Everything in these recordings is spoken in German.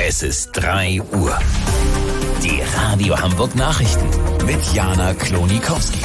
Es ist 3 Uhr. Die Radio Hamburg Nachrichten mit Jana Klonikowski.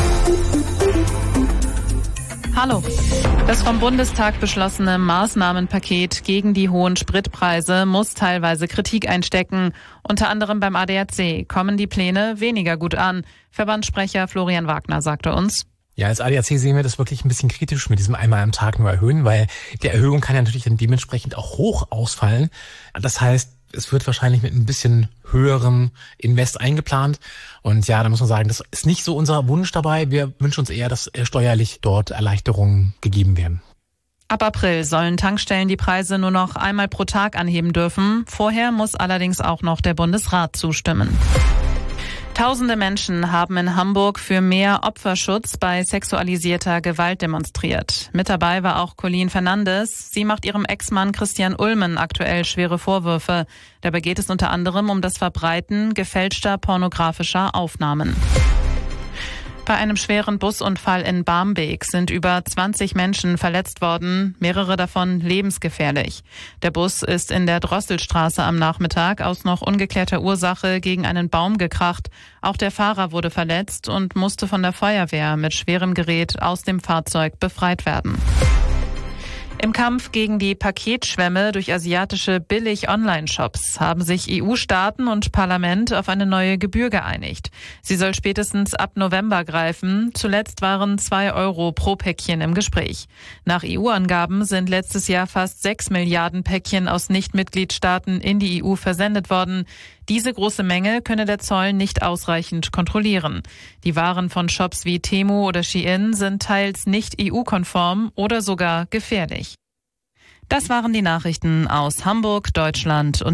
Hallo. Das vom Bundestag beschlossene Maßnahmenpaket gegen die hohen Spritpreise muss teilweise Kritik einstecken. Unter anderem beim ADAC kommen die Pläne weniger gut an. Verbandssprecher Florian Wagner sagte uns: Ja, als ADAC sehen wir das wirklich ein bisschen kritisch mit diesem einmal am Tag nur erhöhen, weil die Erhöhung kann ja natürlich dann dementsprechend auch hoch ausfallen. Das heißt, es wird wahrscheinlich mit ein bisschen höherem Invest eingeplant. Und ja, da muss man sagen, das ist nicht so unser Wunsch dabei. Wir wünschen uns eher, dass steuerlich dort Erleichterungen gegeben werden. Ab April sollen Tankstellen die Preise nur noch einmal pro Tag anheben dürfen. Vorher muss allerdings auch noch der Bundesrat zustimmen. Tausende Menschen haben in Hamburg für mehr Opferschutz bei sexualisierter Gewalt demonstriert. Mit dabei war auch Colleen Fernandes. Sie macht ihrem Ex-Mann Christian Ulmen aktuell schwere Vorwürfe. Dabei geht es unter anderem um das Verbreiten gefälschter pornografischer Aufnahmen. Bei einem schweren Busunfall in Barmbek sind über 20 Menschen verletzt worden, mehrere davon lebensgefährlich. Der Bus ist in der Drosselstraße am Nachmittag aus noch ungeklärter Ursache gegen einen Baum gekracht. Auch der Fahrer wurde verletzt und musste von der Feuerwehr mit schwerem Gerät aus dem Fahrzeug befreit werden. Im Kampf gegen die Paketschwemme durch asiatische Billig-Online-Shops haben sich EU-Staaten und Parlament auf eine neue Gebühr geeinigt. Sie soll spätestens ab November greifen. Zuletzt waren 2 Euro pro Päckchen im Gespräch. Nach EU-Angaben sind letztes Jahr fast 6 Milliarden Päckchen aus Nicht-Mitgliedstaaten in die EU versendet worden. Diese große Menge könne der Zoll nicht ausreichend kontrollieren. Die Waren von Shops wie Temu oder Shein sind teils nicht EU-konform oder sogar gefährlich. Das waren die Nachrichten aus Hamburg, Deutschland und